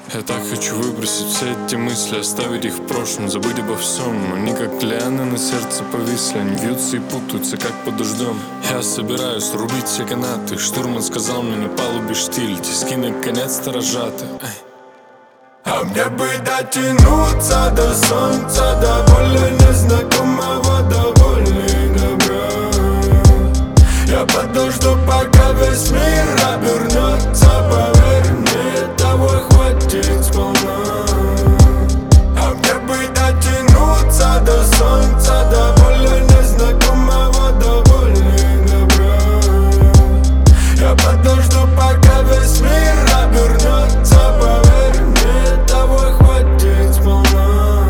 Я так хочу выбросить все эти мысли, оставить их в прошлом, забыть обо всем. Они как лианы на сердце повисли, они вьются и путаются, как под дождем. Я собираюсь рубить все канаты. Штурман сказал мне, на палубе штиль, тиски наконец-то разжаты. А мне бы дотянуться до солнца, до более незнакомого, до боли добра. Я подожду, пока весь мир обернется, поверь мне, того хватит сполна. А мне бы дотянуться до солнца, до более незнакомого, до боли добра. Я подожду, пока весь мир обернется, поверь мне, того хватит сполна.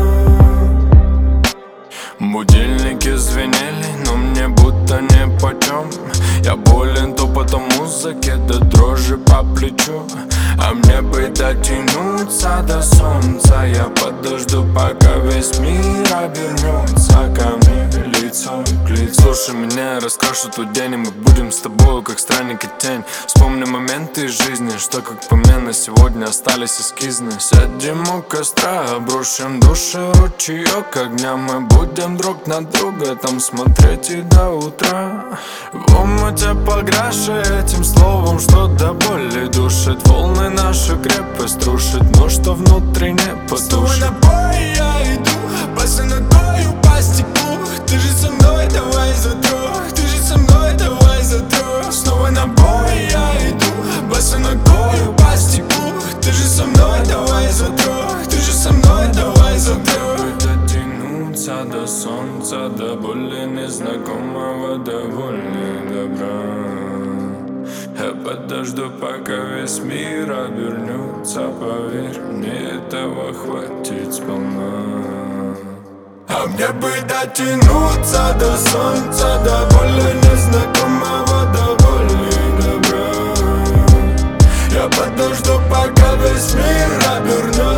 Будильники звенели, но мне будто нипочем. Я болен топотом музыки, до дрожи по плечу. А мне бы дотянуться до солнца. Я подожду, пока весь мир обернется ко мне лицом к лицу. Слушай меня, раскрашу тот день, и мы будем с тобой, как странник и тень. Вспомни моменты из жизни, что как по мне на сегодня остались эскизны. Сядем у костра, обрушим души, ручеек огня. Мы будем друг на друга там смотреть и до утра. В омуте погрязши этим словом, что до боли душит. Волны нашу крепость рушит, но что внутри не потушит. Снова на бой я иду, босой ногою по стеклу. Ты же со мной, давай за трех. Ты же со мной, давай за трех. Снова на бой я иду, босой ногою по стеклу. Ты же со мной, давай за трех. Ты же со мной, давай за трех. Дотянуться до солнца, до более незнакомого, до воли добра. Я подожду, пока весь мир обернется, поверь мне, этого хватит сполна. А мне бы дотянуться до солнца, до более незнакомого, до боли добра. Я подожду, пока весь мир обернется.